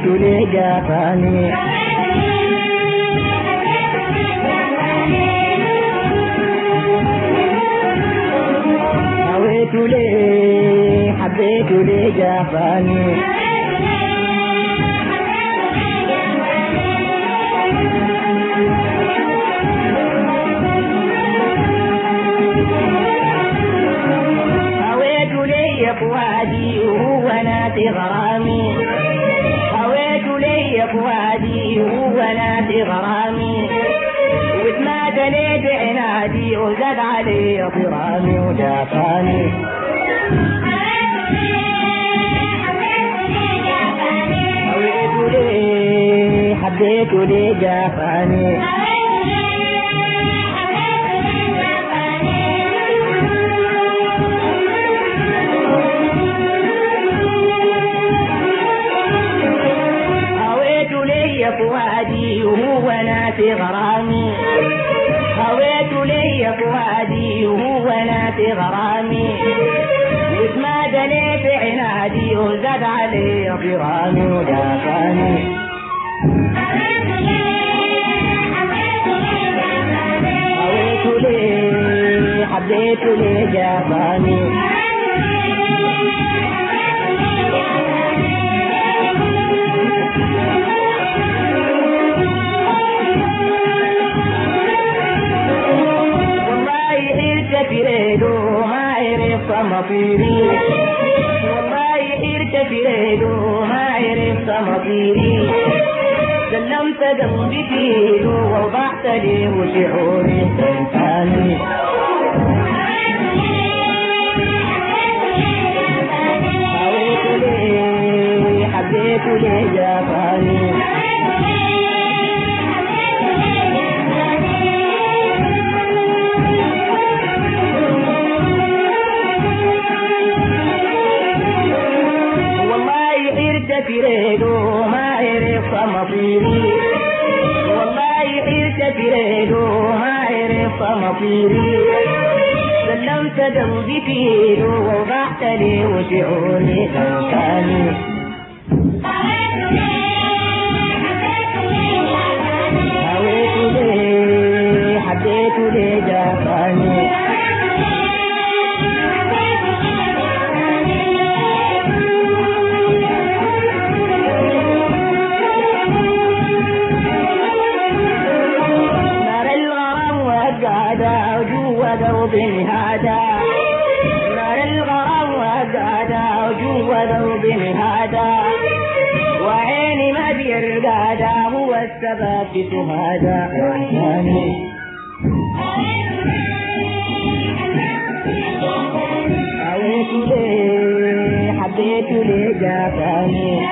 لي جافاني هويت لي حبيت لي جافاني فؤادي وهو ناسي غرامي هويت لي فؤادي وهو ناسي غرامي واتماد لي بعنادي وزاد علي غرامي وجافاني هويت لي حبيت لي جافاني فؤادي وهو ناسي غرامي هويت لي فؤادي وهو ناسي غرامي واتماد لي في عنادي وزاد علي غرامي وجافاني هويت لي حبيت لي جافاني ما عرف مصيري والله حيرت في ليله ما عرف مصيري سلمت قلبي فيه ووضعت لي وشعوري انساني هويت لي حبيت لي جافاني فريدو ما عرف مصيري والله حيرت فريدو ما عرف مصيري سلمت قلبي فيه ووضعت لي وشعوري انساني هويت لي حبيت لي جافاني ذوبي هذا نار الغرام وقادا وجوا ذوبي هذا وعيني ما بيرقادا هو السبب في هذا رحماني هويت لي حبيت لي جافاني